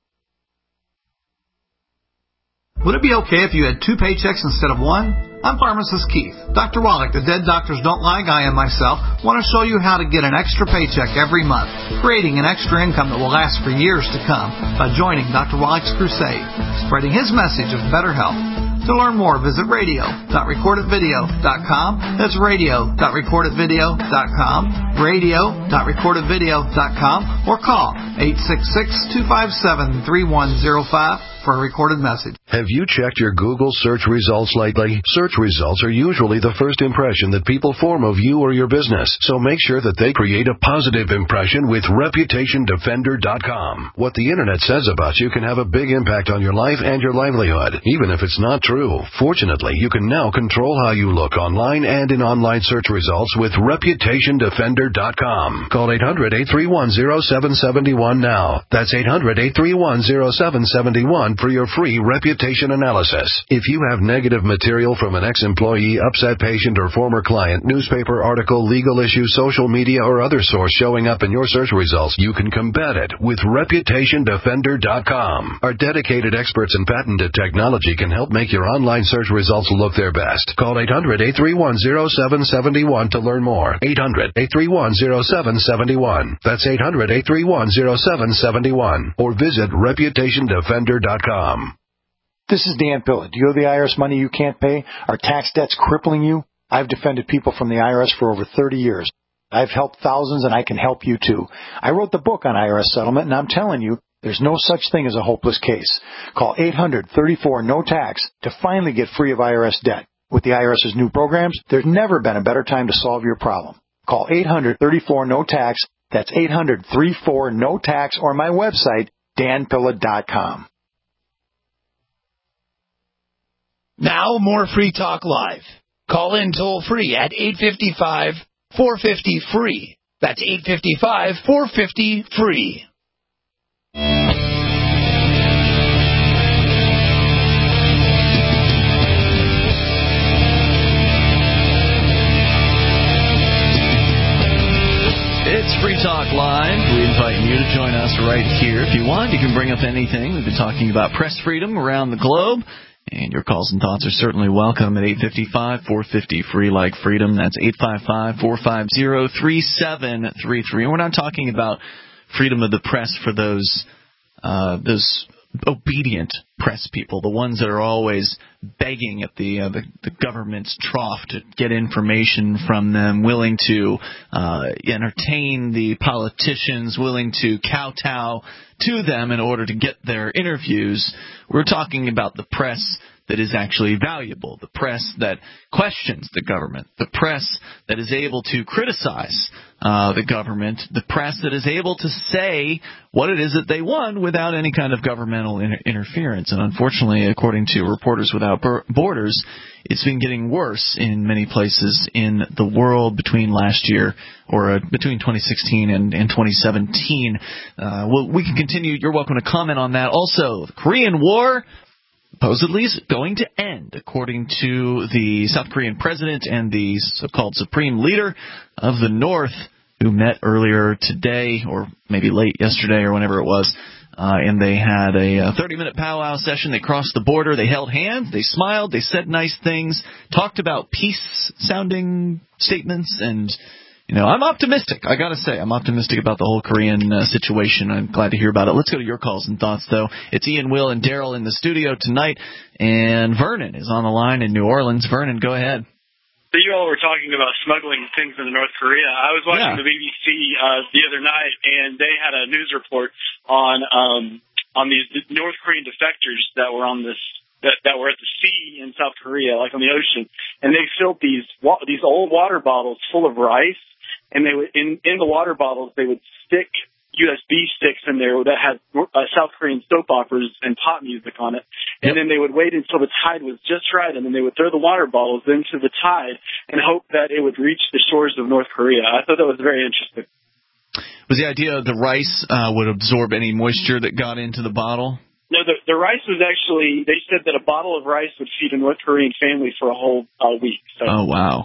Would it be okay if you had two paychecks instead of one? I'm pharmacist Keith. Doctor Wallach, the Dead Doctors Don't Lie guy, and myself want to show you how to get an extra paycheck every month, creating an extra income that will last for years to come by joining Doctor Wallach's crusade, spreading his message of better health. To learn more, visit radio dot record it video dot com. That's radio dot record it video dot com, radio dot record it video dot com, or call eight six six, two five seven, three one zero five for a recorded message. Have you checked your Google search results lately? Search results are usually the first impression that people form of you or your business, so make sure that they create a positive impression with reputation defender dot com. What the internet says about you can have a big impact on your life and your livelihood, even if it's not true. Fortunately, you can now control how you look online and in online search results with reputation defender dot com. Call eight hundred, eight three one, zero seven seven one now. That's eight hundred, eight three one, zero seven seven one for your free reputation analysis. If you have negative material from an ex-employee, upset patient, or former client, newspaper article, legal issue, social media, or other source showing up in your search results, you can combat it with reputation defender dot com. Our dedicated experts in patented technology can help make your online search results look their best. Call eight hundred, eight three one, zero seven seven one to learn more. eight hundred, eight three one, zero seven seven one. That's eight hundred, eight three one, zero seven seven one. Or visit reputation defender dot com. This is Dan Pilla. Do you owe the I R S money you can't pay? Are tax debts crippling you? I've defended people from the I R S for over thirty years. I've helped thousands, and I can help you too. I wrote the book on I R S settlement, and I'm telling you, there's no such thing as a hopeless case. Call eight hundred, thirty-four, no tax to finally get free of I R S debt. With the IRS's new programs, there's never been a better time to solve your problem. Call eight hundred, thirty-four, no tax. That's eight hundred, thirty-four, no tax, or my website, dan pilla dot com. Now more Free Talk Live. Call in toll free at eight five five, four five zero, free. That's eight five five, four five zero, free. It's Free Talk Live. We invite you to join us right here. If you want, you can bring up anything. We've been talking about press freedom around the globe. And your calls and thoughts are certainly welcome at eight five five, four five zero, free like freedom. That's eight five five, four five zero, three seven three three. And we're not talking about freedom of the press for those uh, those obedient press people, the ones that are always begging at the uh, the, the government's trough to get information from them, willing to uh, entertain the politicians, willing to kowtow to them in order to get their interviews. We're talking about the press that is actually valuable, the press that questions the government, the press that is able to criticize uh, the government, the press that is able to say what it is that they want without any kind of governmental inter- interference. And unfortunately, according to Reporters Without Borders, it's been getting worse in many places in the world between last year or uh, between twenty sixteen and, and twenty seventeen. Uh, well, we can continue. You're welcome to comment on that. Also, the Korean War supposedly is going to end, according to the South Korean president and the so-called supreme leader of the North, who met earlier today, or maybe late yesterday or whenever it was, uh, and they had a thirty-minute powwow session. They crossed the border. They held hands. They smiled. They said nice things, talked about peace-sounding statements, and you know, I'm optimistic. I got to say, I'm optimistic about the whole Korean uh, situation. I'm glad to hear about it. Let's go to your calls and thoughts, though. It's Ian, Will, and Daryl in the studio tonight, and Vernon is on the line in New Orleans. Vernon, go ahead. So you all were talking about smuggling things into North Korea. I was watching yeah. the B B C uh, the other night, and they had a news report on um, on these North Korean defectors that were on this that, that were at the sea in South Korea, like on the ocean, and they filled these wa- these old water bottles full of rice. And they would, in, in the water bottles, they would stick U S B sticks in there that had uh, South Korean soap operas and pop music on it. And yep. then they would wait until the tide was just right, and then they would throw the water bottles into the tide and hope that it would reach the shores of North Korea. I thought that was very interesting. Was the idea the rice uh, would absorb any moisture that got into the bottle? No, the, the rice was actually, they said that a bottle of rice would feed a North Korean family for a whole uh, week. So. Oh, wow.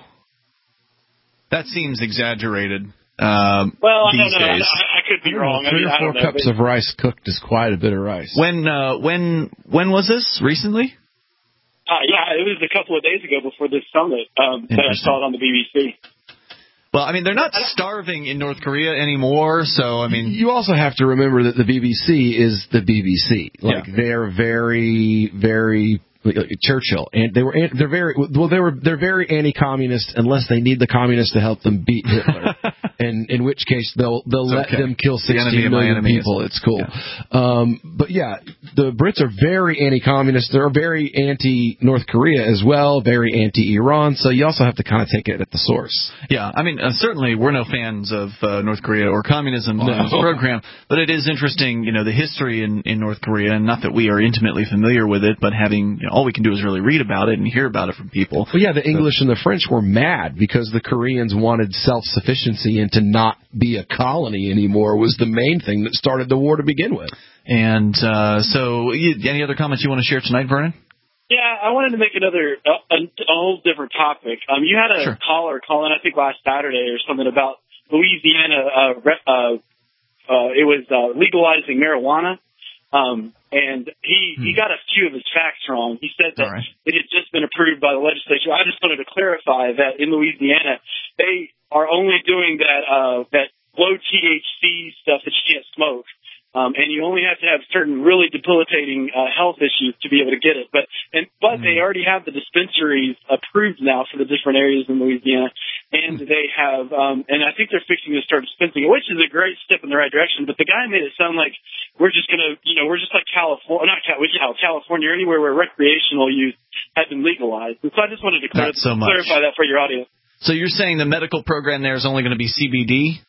That seems exaggerated. Um, well, I these don't know. Days. I, I could be I wrong. Know, three I mean, or four I don't cups know, of rice cooked is quite a bit of rice. When uh, when when was this? Recently? Uh, yeah, it was a couple of days ago before this summit um, that I saw it on the B B C. Well, I mean, they're not starving in North Korea anymore, so, I mean... You also have to remember that the B B C is the B B C. Like, yeah. they're very, very... Like Churchill, and they were they're very well they were they're very anti-communist unless they need the communists to help them beat Hitler, and in which case they'll they'll it's let okay. them kill sixteen the million people. It's cool, yeah. um, but yeah, the Brits are very anti-communist. They're very anti-North Korea as well, very anti-Iran. So you also have to kind of take it at the source. Yeah, I mean uh, certainly we're no fans of uh, North Korea or communism no. on this program, but it is interesting, you know, the history in in North Korea, and not that we are intimately familiar with it, but having you know, all we can do is really read about it and hear about it from people. Well, yeah, the English so, and the French were mad because the Koreans wanted self-sufficiency and to not be a colony anymore was the main thing that started the war to begin with. And uh, so, you, any other comments you want to share tonight, Vernon? Yeah, I wanted to make another, uh, a, a whole different topic. Um, you had a sure. caller call in, I think, last Saturday or something about Louisiana. Uh, uh, uh, it was uh, legalizing marijuana. Um, and he, hmm. he got a few of his facts wrong. He said that right. it had just been approved by the legislature. I just wanted to clarify that in Louisiana, they are only doing that, uh, that low T H C stuff that you can't smoke. Um, and you only have to have certain really debilitating uh, health issues to be able to get it. But and but mm. they already have the dispensaries approved now for the different areas in Louisiana, and mm. they have um, and I think they're fixing to start dispensing it, which is a great step in the right direction. But the guy made it sound like we're just gonna, you know, we're just like California, not Cal, you know, California, or anywhere where recreational use has been legalized. And so I just wanted to clar- so clarify that for your audience. So you're saying the medical program there is only going to be C B D?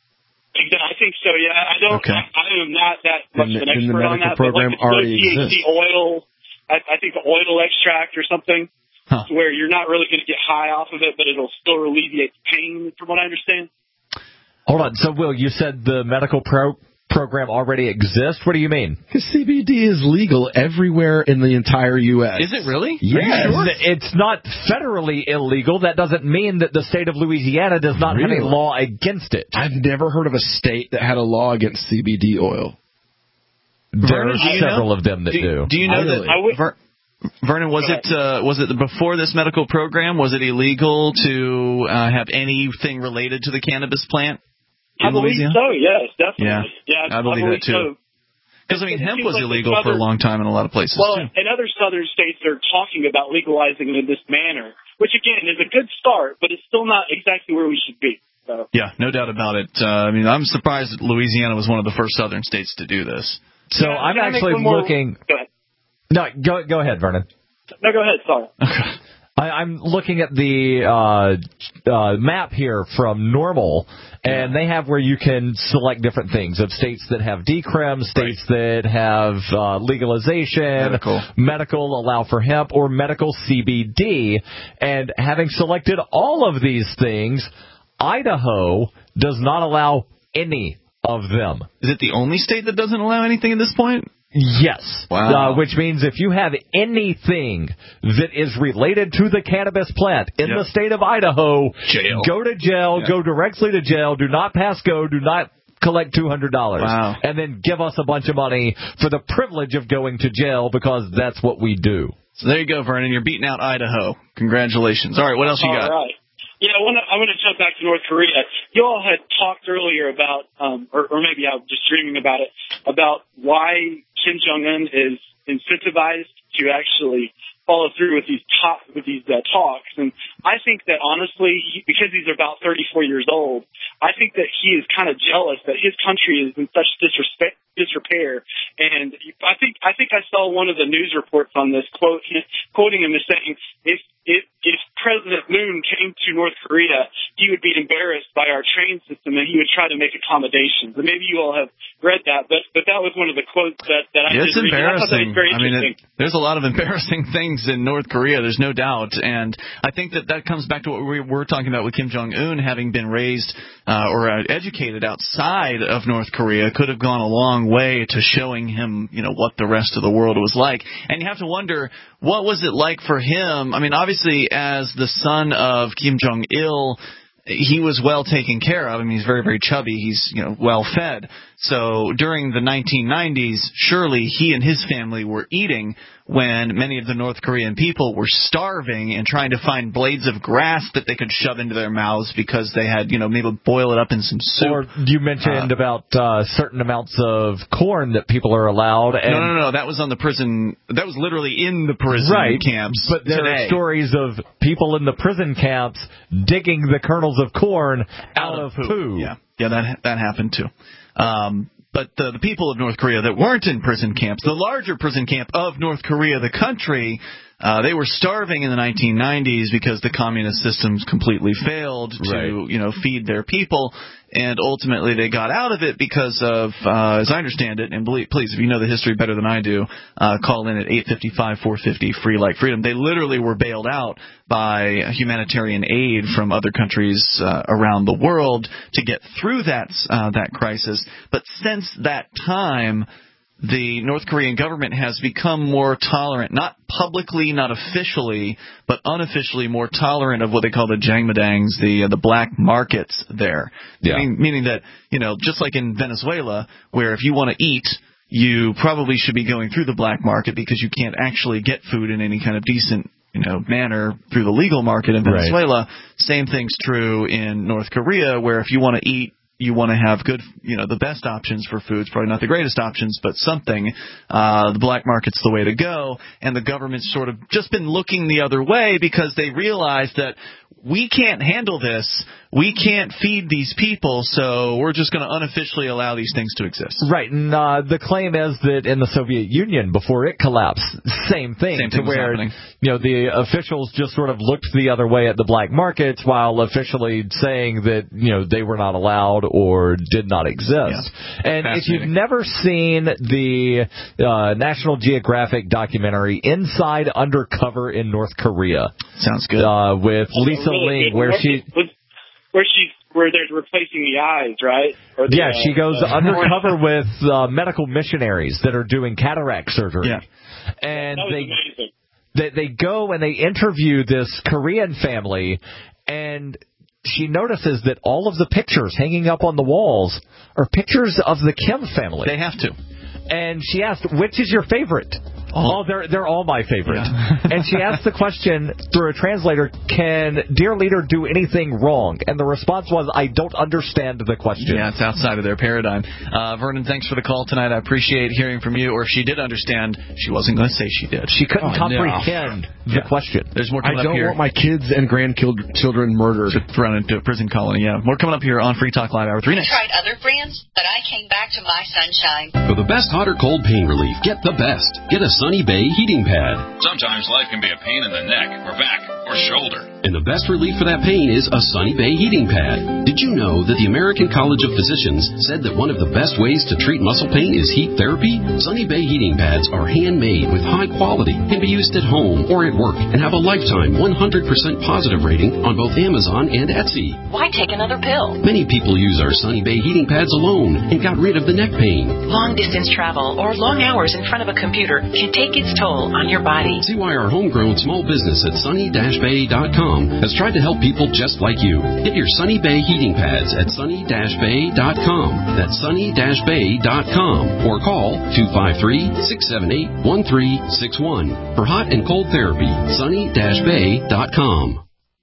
I think so, yeah. I don't. Okay. I, I am not that much the, of an expert on that. Program but like already T H C exists. oil, I, I think the oil extract or something, huh. where you're not really going to get high off of it, but it'll still alleviate pain, from what I understand. Hold on. So, Will, you said the medical pro program already exists? What do you mean? Because C B D is legal everywhere in the entire U S Is it really? Yes. Sure? It's not federally illegal. That doesn't mean that the state of Louisiana does not really? have a law against it. I've never heard of a state that had a law against C B D oil. There Vernon, are several know? of them that do. do. Do you know really? that... Ver- Vernon, was it uh, was it before this medical program? Was it illegal to uh, have anything related to the cannabis plant? I believe Louisiana? so, yes, definitely. Yeah, yeah I believe, I believe that too. Because, so. I mean, it hemp was like illegal other, for a long time in a lot of places, well, too. and other southern states are talking about legalizing it in this manner, which, again, is a good start, but it's still not exactly where we should be. So. Yeah, no doubt about it. Uh, I mean, I'm surprised that Louisiana was one of the first southern states to do this. So yeah, I'm actually looking... Go ahead. No, go, go ahead, Vernon. No, go ahead, sorry. Okay. I, I'm looking at the uh, uh, map here from NORML, and they have where you can select different things of states that have decrim, states right. that have uh, legalization, medical. medical, allow for hemp, or medical C B D. And having selected all of these things, Idaho does not allow any of them. Is it the only state that doesn't allow anything at this point? Yes. Wow. Uh, which means if you have anything that is related to the cannabis plant in yep. the state of Idaho, jail. go to jail, yeah. go directly to jail, do not pass go, do not collect two hundred dollars. Wow. And then give us a bunch of money for the privilege of going to jail because that's what we do. So there you go, Vernon. You're beating out Idaho. Congratulations. All right, what else you got? All right. Yeah, I want to I want to jump back to North Korea. You all had talked earlier about, um, or, or maybe I was just dreaming about it, about why Kim Jong-un is incentivized to actually follow through with these top with these uh, talks. And I think that honestly, he, because he's about thirty-four years old, I think that he is kind of jealous that his country is in such disrespect disrepair. And I think I think I saw one of the news reports on this, quote, quoting him as saying, if, if, if President Moon came to North Korea, he would be embarrassed by our train system and he would try to make accommodations. And maybe you all have read that, but but that was one of the quotes that, that I it's did read. I thought that was very I mean, interesting. it, there's a lot of embarrassing things in North Korea, there's no doubt. And I think that that comes back to what we were talking about with Kim Jong-un having been raised uh, or uh, educated outside of North Korea could have gone a long way to showing him, you know, what the rest of the world was like. And you have to wonder, what was it like for him? I mean, obviously, as the son of Kim Jong-il, he was well taken care of. I mean, he's very, very chubby. He's, you know, well fed. So during the nineteen nineties, surely he and his family were eating when many of the North Korean people were starving and trying to find blades of grass that they could shove into their mouths because they had, you know, maybe boil it up in some soup. Or you mentioned uh, about uh, certain amounts of corn that people are allowed. And no, no, no, that was on the prison. That was literally in the prison right, camps. But there today. are stories of people in the prison camps digging the kernels of corn out, out of, of poo. poo. Yeah, yeah, that that happened too. Um, but the, the people of North Korea that weren't in prison camps, the larger prison camp of North Korea, the country, uh, they were starving in the nineteen nineties because the communist systems completely failed to, right. you know, feed their people. And ultimately they got out of it because of, uh, as I understand it, and believe, please, if you know the history better than I do, uh, call in at eight five five, four five zero, free like freedom. They literally were bailed out by humanitarian aid from other countries uh, around the world to get through that uh, that crisis. But since that time, the North Korean government has become more tolerant, not publicly, not officially, but unofficially more tolerant of what they call the jangmadangs, the uh, the black markets there. Yeah. Meaning, meaning that, you know, just like in Venezuela, where if you want to eat, you probably should be going through the black market because you can't actually get food in any kind of decent, you know, manner through the legal market in Venezuela. Right. Same thing's true in North Korea, where if you want to eat, you want to have good, you know, the best options for foods, probably not the greatest options, but something. Uh, the black market's the way to go, and the government's sort of just been looking the other way because they realize that we can't handle this. We can't feed these people, so we're just going to unofficially allow these things to exist. Right, and uh, the claim is that in the Soviet Union, before it collapsed, same thing. Same thing to where, was happening. You know, the officials just sort of looked the other way at the black markets while officially saying that, you know, they were not allowed or did not exist. Yeah. And if you've never seen the uh, National Geographic documentary Inside Undercover in North Korea. Sounds good. Uh, with Lisa really Ling, where she... Where she's where they're replacing the eyes, right? Or the, yeah, she goes uh, undercover with uh, medical missionaries that are doing cataract surgery. Yeah. that And was they, amazing. they they go and they interview this Korean family, and she notices that all of the pictures hanging up on the walls are pictures of the Kim family. They have to. And she asked, which is your favorite? Oh, they're they're all my favorite. Yeah. And she asked the question through a translator, can Dear Leader do anything wrong? And the response was, I don't understand the question. Yeah, it's outside of their paradigm. Uh, Vernon, thanks for the call tonight. I appreciate hearing from you. Or if she did understand, she wasn't going to say she did. She couldn't oh, comprehend no. the yeah. question. There's more coming I don't up here. want my kids and grandchildren murdered. To run into a prison colony, yeah. More coming up here on Free Talk Live Hour three next. I tried other brands, but I came back to My Sunshine. For the best hot or cold pain relief, get the best. Get a Sunny Bay heating pad. Sometimes life can be a pain in the neck or back or shoulder. And the best relief for that pain is a Sunny Bay heating pad. Did you know that the American College of Physicians said that one of the best ways to treat muscle pain is heat therapy? Sunny Bay heating pads are handmade with high quality, can be used at home or at work, and have a lifetime one hundred percent positive rating on both Amazon and Etsy. Why take another pill? Many people use our Sunny Bay heating pads alone and got rid of the neck pain. Long distance travel or long hours in front of a computer can take its toll on your body. See why our homegrown small business at sunny dash bay dot com has tried to help people just like you. Get your Sunny Bay heating pads at sunny dash bay dot com. That's sunny dash bay dot com. Or call two five three, six seven eight, one three six one. For hot and cold therapy, sunny dash bay dot com.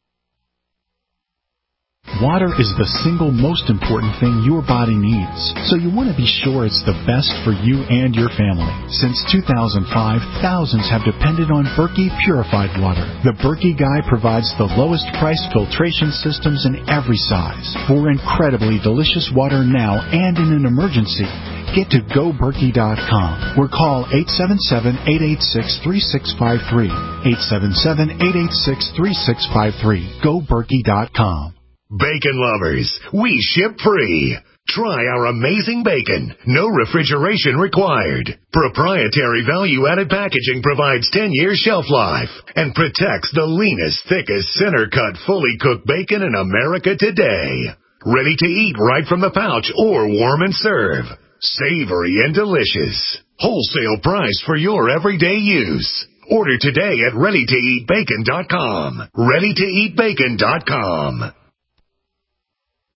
Water is the single most important thing your body needs, so you want to be sure it's the best for you and your family. Since two thousand five, thousands have depended on Berkey purified water. The Berkey Guy provides the lowest price filtration systems in every size for incredibly delicious water now and in an emergency. get to go berkey dot com or call eight seven seven, eight eight six, three six five three. eight seven seven, eight eight six, three six five three. go berkey dot com. Bacon lovers, we ship free. Try our amazing bacon. No refrigeration required. Proprietary value-added packaging provides ten years shelf life and protects the leanest, thickest, center-cut, fully cooked bacon in America today. Ready to eat right from the pouch or warm and serve. Savory and delicious. Wholesale price for your everyday use. Order today at ready to eat bacon dot com. ready to eat bacon dot com.